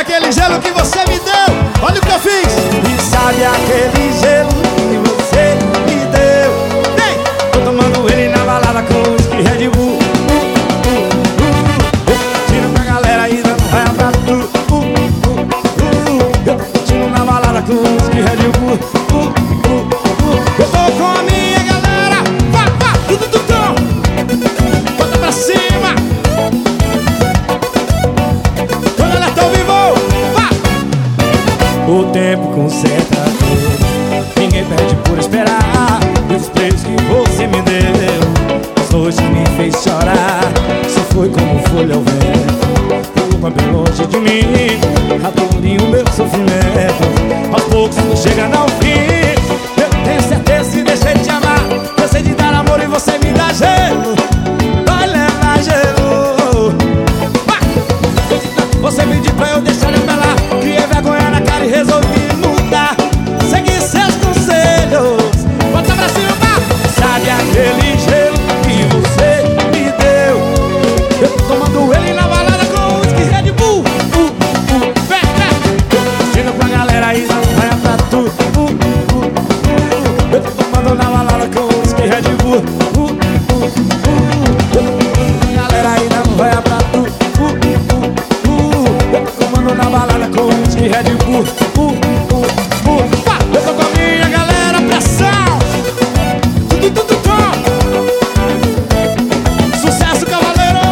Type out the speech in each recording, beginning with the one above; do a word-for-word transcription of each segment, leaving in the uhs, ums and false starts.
aquele gelo que você me deu? Olha o que eu fiz. E sabe aquele gelo que você me deu? Vem! Tô tomando ele na balada com whisky Red Bull. uh, uh, uh, uh. Tiro pra galera e dando raia pra tu. uh, uh, uh, uh. Eu tô curtindo na balada com whisky Red Bull. uh, uh, uh. Eu tô com a minha galera. Vá, vá, tudo, tudo, tudo. Bota pra cima. Quando ela tá ao vivo, vá. O tempo conserta tudo, ninguém perde por esperar. Os preços que você me deu, as noites que me fez chorar, só foi como folha ao vento. Pulou bem longe de mim, a dor e o meu sofrimento. Aos poucos não chega não fim. Eu tenho certeza que deixei de te amar. Eu sei de dar amor e você me dá gelo. Vai levar gelo. Você pediu pra eu deixar ele pra lá. Criei vergonha na cara e resolvi mudar. Segui seus conselhos. Bota pra cima. Sabe aquele gelo que você me deu? Eu tô tomando ele na balada com whisky Red Bull. uh, uh, Vem, vem. Curtindo com a galera aí, não vai pra tu. uh, uh, uh. Eu tô tomando na balada com whisky Red Bull. uh, uh, uh. Eu tô tomando com a galera aí, não vai pra tu. uh, uh, uh. Eu tô tomando na balada com whisky Red Bull. uh, uh, uh. Pá, eu tô com a minha galera, pressão. Tudo, tudo, tudo. Sucesso, cavaleiro.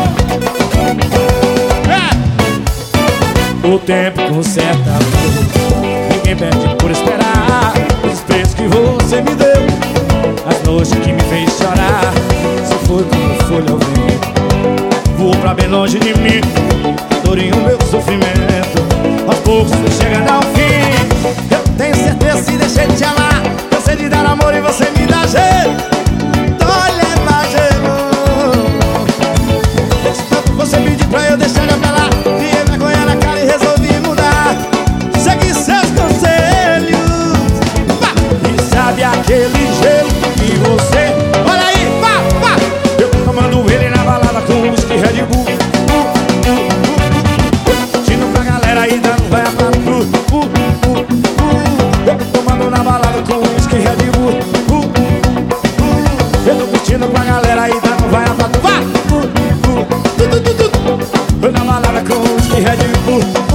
É. O tempo conserta tudo, ninguém perde por esperar. Os preços que você me deu, as noites que me fez chorar, só foi como folha ao vento. Voou pra bem longe de mim, a dor e o meu sofrimento. Aos poucos chega ao fim. Eu tenho certeza se deixei de te amar. Eu sei de dar amor e você me dá gelo. Olha, mais gelo. Esse tanto você pediu pra eu deixar ela pra lá. Criei vergonha na cara e resolvi mudar. Segui seus conselhos. Vá. E sabe aquele gelo que você... Olha aí, vá, vá. Eu tô tomando ele na balada com whisky Red Bull. Aí dando vai pra tu. uh, uh, uh. Eu tô tomando na balada com whisky Red Bull. uh, uh, uh. Eu tô curtindo com a galera aí dando vai pra tu. Vá! uh, uh, uh. Tu, tu, tu, tu. Eu na balada com whisky Red Bull.